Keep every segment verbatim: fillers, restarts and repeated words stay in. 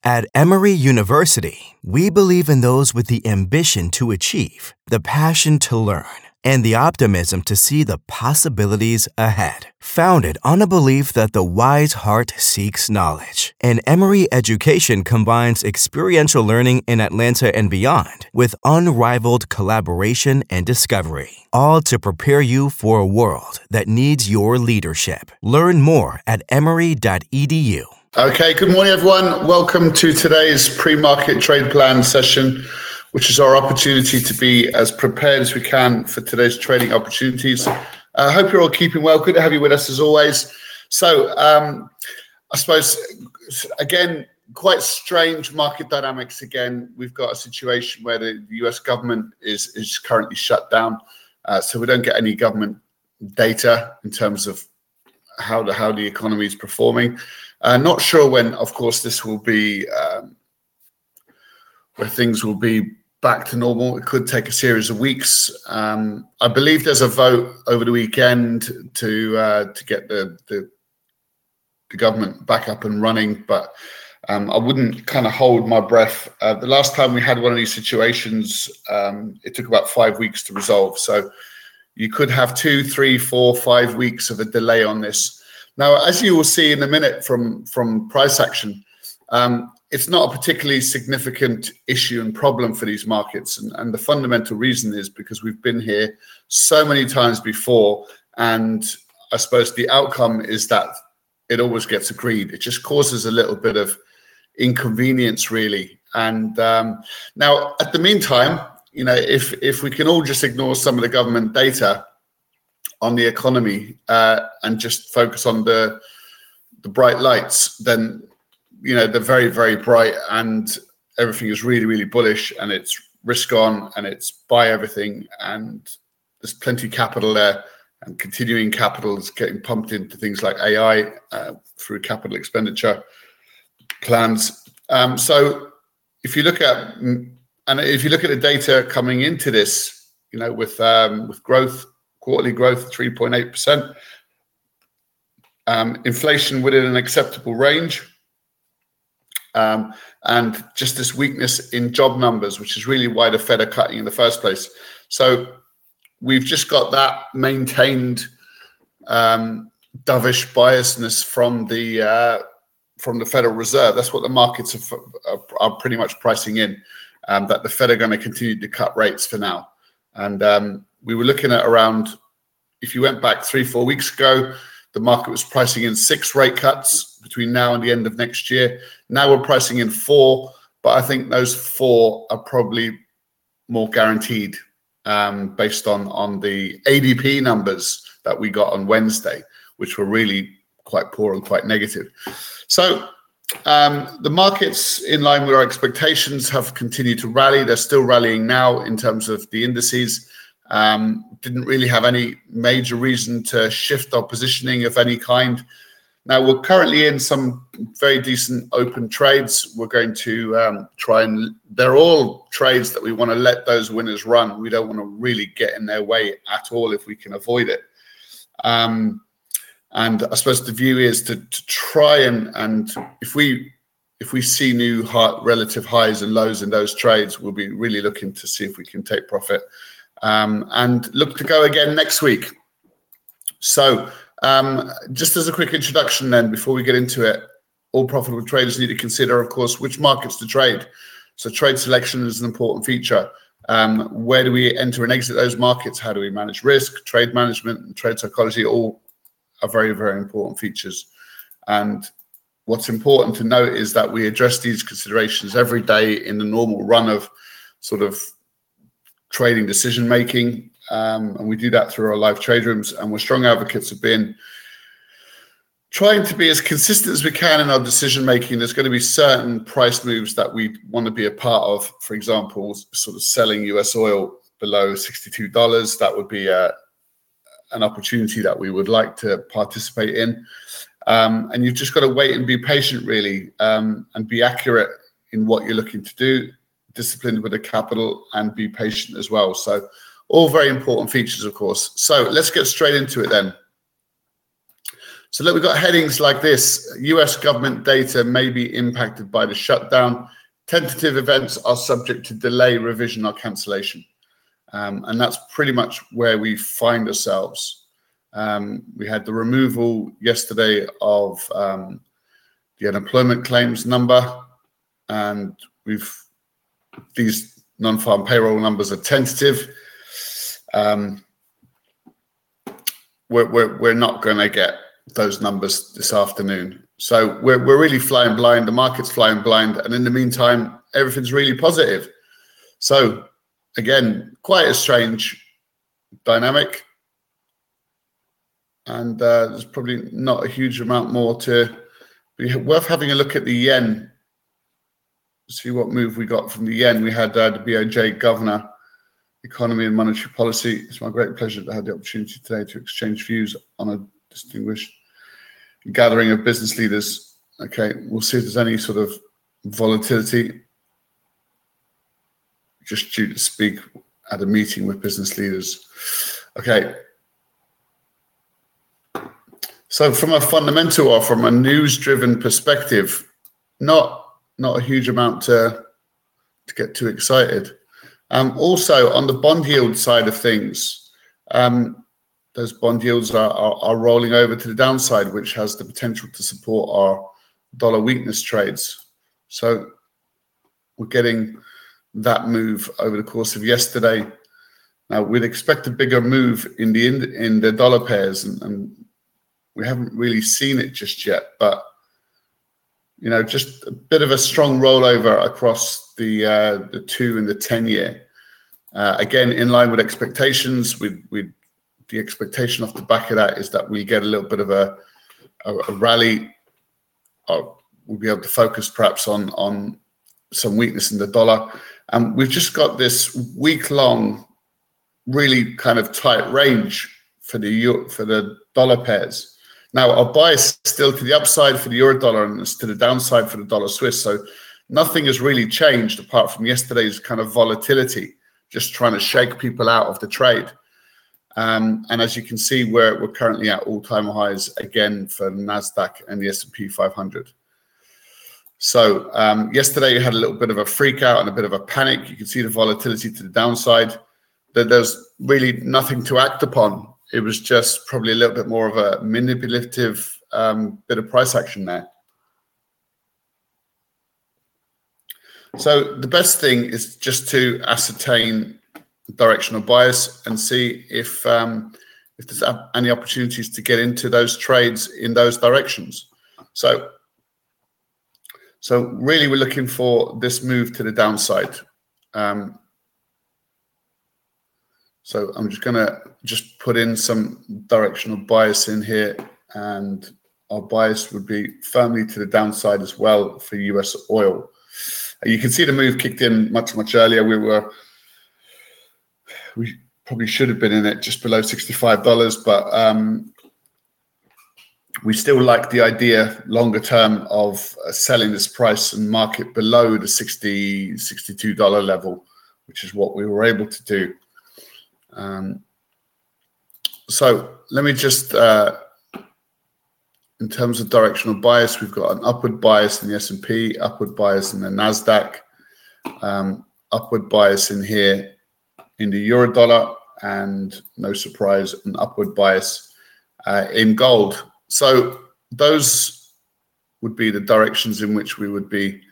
At Emory University, we believe in those with the ambition to achieve, the passion to learn, and the optimism to see the possibilities ahead. Founded on a belief that the wise heart seeks knowledge, and Emory Education combines experiential learning in Atlanta and beyond with unrivaled collaboration and discovery, all to prepare you for a world that needs your leadership. Learn more at emory dot e d u. Okay, good morning, everyone. Welcome to today's pre-market trade plan session, which is our opportunity to be as prepared as we can for today's trading opportunities. I uh, hope you're all keeping well. Good to have you with us as always. So um, I suppose, again, quite strange market dynamics again. We've got a situation where the U S government is, is currently shut down. Uh, so we don't get any government data in terms of how the, how the economy is performing. Uh, not sure when, of course, this will be, um, where things will be back to normal. It could take a series of weeks. Um, I believe there's a vote over the weekend to uh, to get the, the the government back up and running, but um, I wouldn't kind of hold my breath. Uh, the last time we had one of these situations, um, it took about five weeks to resolve. So you could have two, three, four, five weeks of a delay on this. Now, as you will see in a minute from, from price action, um, it's not a particularly significant issue and problem for these markets. And, and the fundamental reason is because we've been here so many times before. And I suppose the outcome is that it always gets agreed. It just causes a little bit of inconvenience, really. And um, now, at the meantime, you know, if if we can all just ignore some of the government data on the economy uh, and just focus on the the bright lights, then, you know, they're very, very bright and everything is really, really bullish and it's risk on and it's buy everything and there's plenty of capital there and continuing capital is getting pumped into things like A I uh, through capital expenditure plans. Um, so if you look at, and if you look at the data coming into this, you know, with um, with growth, quarterly growth, three point eight percent. Um, inflation within an acceptable range. Um, and just this weakness in job numbers, which is really why the Fed are cutting in the first place. So we've just got that maintained um, dovish biasness from the uh, from the Federal Reserve. That's what the markets are, are, are pretty much pricing in, um, that the Fed are going to continue to cut rates for now. And um, we were looking at around, if you went back three, four weeks ago, the market was pricing in six rate cuts between now and the end of next year. Now we're pricing in four, but I think those four are probably more guaranteed um, based on, on the A D P numbers that we got on Wednesday, which were really quite poor and quite negative. So um, the markets, in line with our expectations, have continued to rally. They're still rallying now in terms of the indices. Um, didn't really have any major reason to shift our positioning of any kind. Now, we're currently in some very decent open trades. We're going to um, try and, they're all trades that we want to let those winners run. We don't want to really get in their way at all if we can avoid it. Um, and I suppose the view is to, to try and, and if we if we see new high, relative highs and lows in those trades, we'll be really looking to see if we can take profit. Um, and look to go again next week. So um, just as a quick introduction then, before we get into it, all profitable traders need to consider, of course, which markets to trade. So trade selection is an important feature. Um, where do we enter and exit those markets? How do we manage risk? Trade management and trade psychology all are very, very important features. And what's important to note is that we address these considerations every day in the normal run of sort of trading decision making, um, and we do that through our live trade rooms. And we're strong advocates of being trying to be as consistent as we can in our decision making. There's going to be certain price moves that we want to be a part of. For example, sort of selling U S oil below sixty-two dollars. That would be a, an opportunity that we would like to participate in. Um, and you've just got to wait and be patient, really, um, and be accurate in what you're looking to do. Disciplined with the capital and be patient as well. So all very important features, of course. So let's get straight into it then. So look, we've got headings like this. U S government data may be impacted by the shutdown. Tentative events are subject to delay, revision, or cancellation. Um, and that's pretty much where we find ourselves. Um, we had the removal yesterday of um, the unemployment claims number, and we've these non-farm payroll numbers are tentative. Um, we're, we're, we're not going to get those numbers this afternoon. So we're, we're really flying blind. The market's flying blind. And in the meantime, everything's really positive. So again, quite a strange dynamic. And uh, there's probably not a huge amount more to be worth having a look at the yen. See what move we got from the yen. We had uh, the B O J governor, economy and monetary policy. It's my great pleasure to have the opportunity today to exchange views on a distinguished gathering of business leaders. Okay, we'll see if there's any sort of volatility. Just due to speak at a meeting with business leaders. Okay. So from a fundamental or from a news-driven perspective, not not a huge amount to, to get too excited. Um, also, on the bond yield side of things, um, those bond yields are, are, are rolling over to the downside, which has the potential to support our dollar weakness trades. So we're getting that move over the course of yesterday. Now, we'd expect a bigger move in the in, in the dollar pairs, and, and we haven't really seen it just yet. But you know, just a bit of a strong rollover across the uh, the two and the ten year. Uh, again, in line with expectations. We we the expectation off the back of that is that we get a little bit of a a, a rally. Or we'll be able to focus perhaps on on some weakness in the dollar. And we've just got this week-long, really kind of tight range for the Euro, for the dollar pairs. Now, our bias is still to the upside for the euro dollar and it's to the downside for the dollar Swiss. So nothing has really changed apart from yesterday's kind of volatility, just trying to shake people out of the trade. Um, and as you can see, we're, we're currently at all-time highs again for the NASDAQ and the S and P five hundred. So um, yesterday you had a little bit of a freak out and a bit of a panic. You can see the volatility to the downside. That there's really nothing to act upon. It was just probably a little bit more of a manipulative um, bit of price action there. So the best thing is just to ascertain directional bias and see if um, if there's any opportunities to get into those trades in those directions. So. So really, we're looking for this move to the downside. Um, so I'm just going to just put in some directional bias in here, and our bias would be firmly to the downside as well for U S oil. You can see the move kicked in much, much earlier. We were, we probably should have been in it just below sixty-five dollars, but um, we still like the idea longer term of uh, selling this price and market below the sixty, sixty-two dollar level, which is what we were able to do. Um, so let me just, uh, in terms of directional bias, we've got an upward bias in the S and P, upward bias in the NASDAQ, um, upward bias in here in the euro dollar, and no surprise, an upward bias uh, in gold. So those would be the directions in which we would be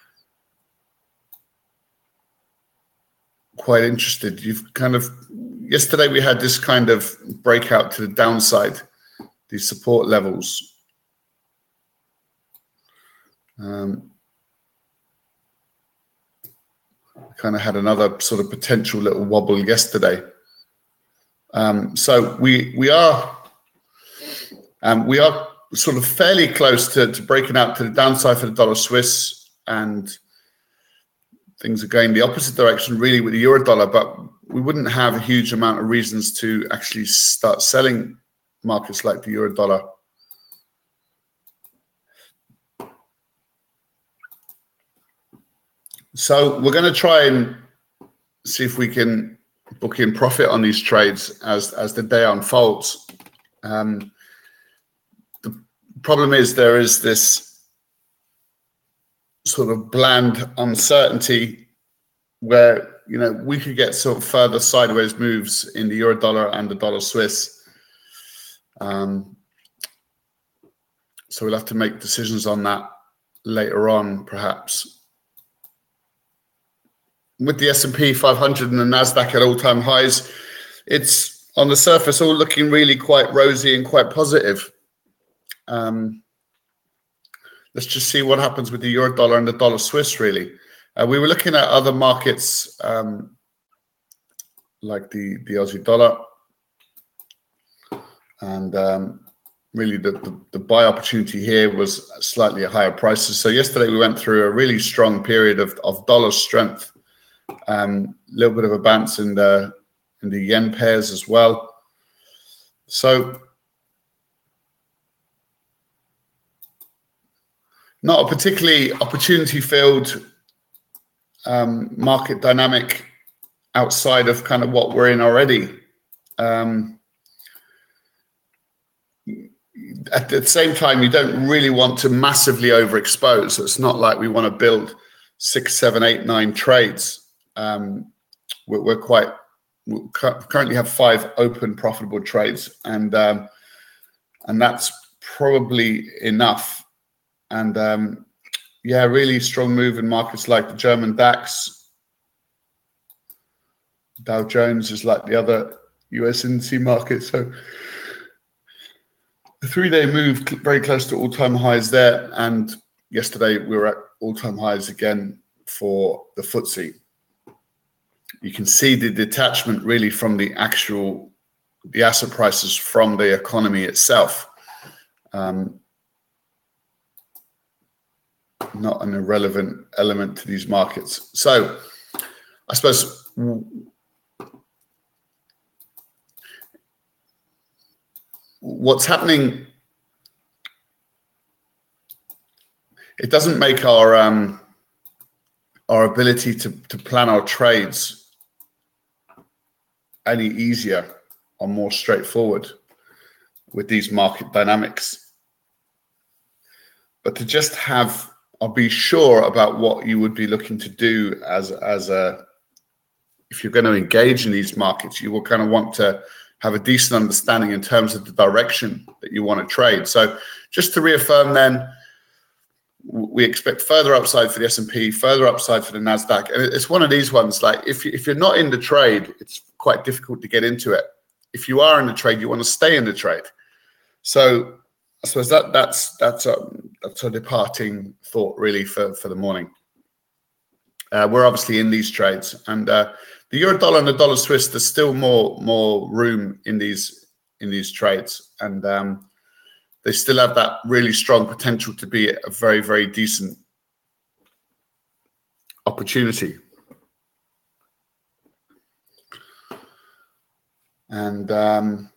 quite interested. You've kind of, yesterday we had this kind of breakout to the downside, these support levels. Um, kind of had another sort of potential little wobble yesterday. Um, so we we are um, we are sort of fairly close to, to breaking out to the downside for the dollar Swiss, and things are going the opposite direction really with the euro dollar, but we wouldn't have a huge amount of reasons to actually start selling markets like the euro dollar. So we're going to try and see if we can book in profit on these trades as, as the day unfolds. Um, the problem is there is this sort of bland uncertainty where, you know, we could get sort of further sideways moves in the euro dollar and the dollar Swiss. Um, so we'll have to make decisions on that later on, perhaps. With the S and P five hundred and the NASDAQ at all-time highs, it's on the surface all looking really quite rosy and quite positive. Um, let's just see what happens with the euro dollar and the dollar Swiss, really. Uh, we were looking at other markets um, like the, the Aussie dollar. And um, really the, the, the buy opportunity here was slightly higher prices. So yesterday we went through a really strong period of, of dollar strength. A um, little bit of a bounce in the, in the yen pairs as well. So not a particularly opportunity-filled um, market dynamic outside of kind of what we're in already. Um, at the same time, you don't really want to massively overexpose. So it's not like we want to build six, seven, eight, nine trades. Um, we're, we're quite we currently have five open profitable trades, and um, and that's probably enough. And um, yeah, really strong move in markets like the German DAX. Dow Jones is like the other U S indice market. So the three-day move very close to all-time highs there. And yesterday we were at all-time highs again for the F T S E. You can see the detachment really from the actual, the asset prices from the economy itself. Um, not an irrelevant element to these markets. So I suppose what's happening, it doesn't make our um, our ability to, to plan our trades any easier or more straightforward with these market dynamics. But to just have or be sure about what you would be looking to do as, as a, if you're going to engage in these markets, you will kind of want to have a decent understanding in terms of the direction that you want to trade. So just to reaffirm then, we expect further upside for the S and P, further upside for the NASDAQ. And it's one of these ones, like if, you, if you're not in the trade, it's quite difficult to get into it. If you are in the trade, you want to stay in the trade. So I suppose that that's that's a, that's a departing thought really for, for the morning. Uh, we're obviously in these trades, and uh, the euro dollar and the dollar Swiss, there's still more more room in these in these trades, and um, they still have that really strong potential to be a very very decent opportunity. And um,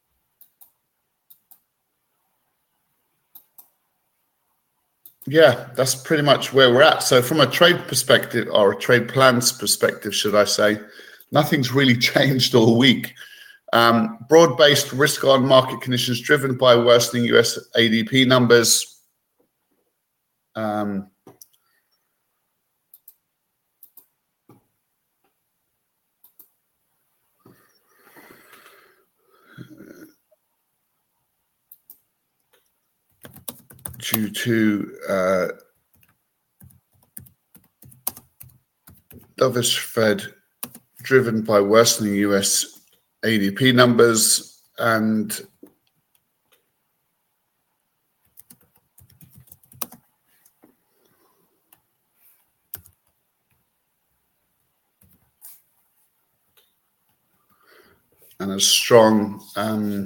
yeah, that's pretty much where we're at. So from a trade perspective, or a trade plans perspective, should I say, nothing's really changed all week. Um, broad-based risk-on market conditions driven by worsening U S A D P numbers. Um, due to uh, dovish Fed driven by worsening U S A D P numbers and and a strong um,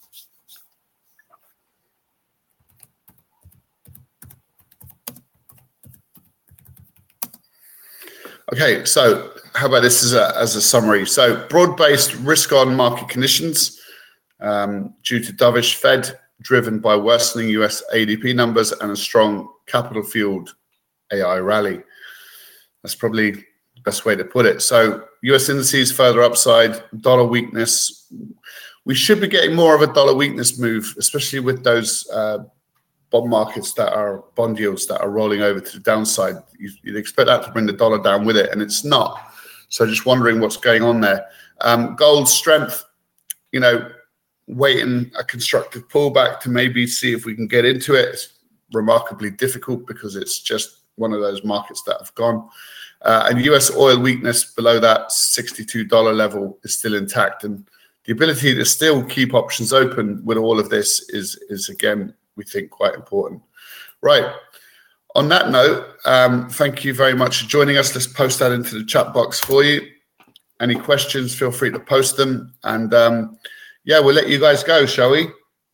okay, so how about this as a, as a summary? So broad-based risk-on market conditions um, due to dovish Fed, driven by worsening U S A D P numbers and a strong capital-fueled A I rally. That's probably the best way to put it. So U S indices further upside, dollar weakness. We should be getting more of a dollar weakness move, especially with those uh, bond markets that are bond yields that are rolling over to the downside. You, you'd expect that to bring the dollar down with it, and it's not. So just wondering what's going on there. Um, gold strength, you know, waiting a constructive pullback to maybe see if we can get into it. It's remarkably difficult because it's just one of those markets that have gone. Uh, and U S oil weakness below that sixty-two dollars level is still intact. And the ability to still keep options open with all of this is, is again, we think quite important. Right. On that note, um, thank you very much for joining us. Let's post that into the chat box for you. Any questions, feel free to post them. And um, yeah, we'll let you guys go, shall we?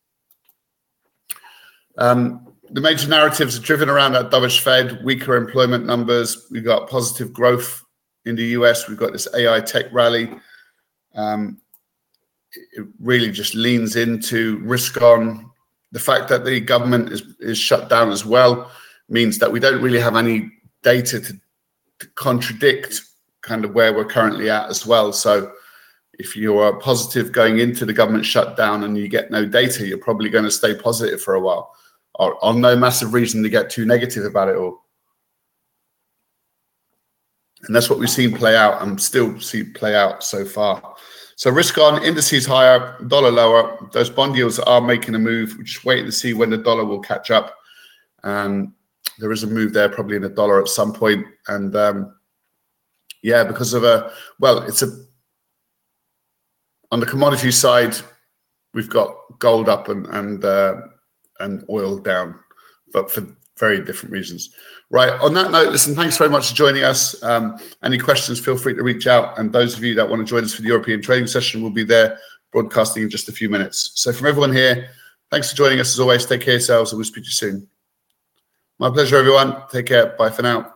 Um, the major narratives are driven around that dovish Fed, weaker employment numbers. We've got positive growth in the U S. We've got this A I tech rally. Um, it really just leans into risk on. The fact that the government is, is shut down as well means that we don't really have any data to, to contradict kind of where we're currently at as well. So if you are positive going into the government shutdown and you get no data, you're probably going to stay positive for a while. Or, or no massive reason to get too negative about it all. And that's what we've seen play out and still see play out so far. So risk on, indices higher, dollar lower. Those bond yields are making a move. We're just waiting to see when the dollar will catch up. Um, there is a move there probably in the dollar at some point. And um, yeah, because of a, well, it's a, on the commodity side, we've got gold up and, and, uh, and oil down, but for very different reasons. Right, on that note, listen, thanks very much for joining us. Um, any questions, feel free to reach out. And those of you that want to join us for the European trading session will be there broadcasting in just a few minutes. So from everyone here, thanks for joining us as always. Take care of yourselves and we'll speak to you soon. My pleasure, everyone. Take care. Bye for now.